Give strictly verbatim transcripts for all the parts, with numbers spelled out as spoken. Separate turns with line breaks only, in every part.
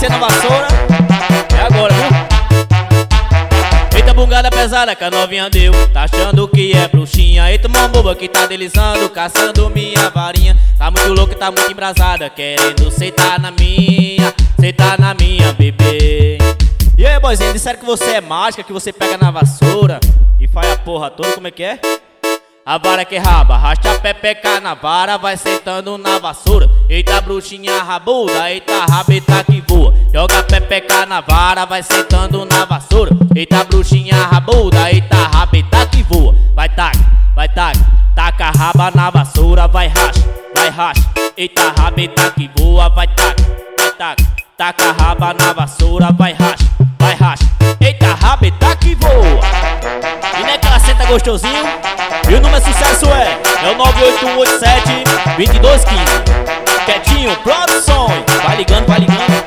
bater na vassoura. É agora, viu? Eita bungada pesada que a novinha deu, tá achando que é bruxinha. Eita uma boba que tá deslizando, caçando minha varinha. Tá muito louca, tá muito embrasada, querendo sentar na minha, sentar na minha, bebê. E aí, boizinho, disseram que você é mágica, que você pega na vassoura e faz a porra toda, como é que é? A vara que raba, arrasta a pepeca na vara, vai sentando na vassoura. Eita bruxinha rabuda, eita rabeta que voa. Joga a pepeca na vara, vai sentando na vassoura. Eita bruxinha rabuda, eita rabeta que voa. Vai taca, vai taca, taca a raba na vassoura, vai racha, vai racha. Eita rabeta que voa, vai taca, vai taca, taca a raba na vassoura, vai racha, vai racha. Eita rabeta que voa. E não é que ela senta gostosinho? E o número de sucesso é, é o nove oito um oito sete, dois dois um cinco. Quietinho, produções. Vai ligando, vai ligando.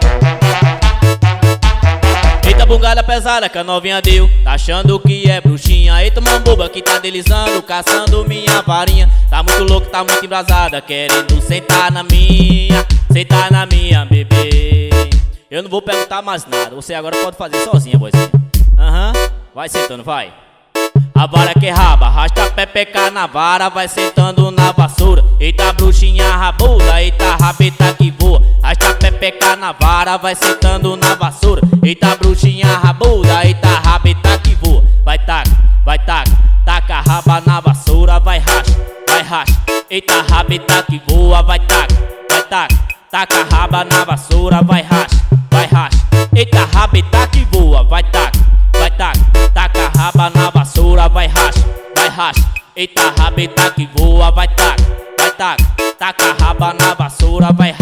Eita bungada pesada que a novinha deu, tá achando que é bruxinha. Eita mamboba que tá deslizando, caçando minha varinha. Tá muito louca, tá muito embrasada, querendo sentar na minha, sentar na minha, bebê. Eu não vou perguntar mais nada, você agora pode fazer sozinha, boizinha. Aham, uhum. Vai sentando, vai. A vara que raba, arrasta a pepeca na vara, vai sentando na vassoura. Eita bruxinha rabuda, eita rabeta que voa. Arrasta a pepeca na vara, vai sentando na vassoura. Eita bruxinha rabuda, eita rabeta que voa. Vai taca, vai taca, taca a raba na vassoura, vai racha, vai racha. Eita rabeta que voa, vai taca, vai taca, taca a raba na vassoura, vai racha, vai racha. Eita rabeta que voa, vai taca, vai taca, taca a raba na vassoura, vai racha, vai racha. Eita rabeta que voa, vai taca, vai taca, taca a raba na vassoura, vai racha.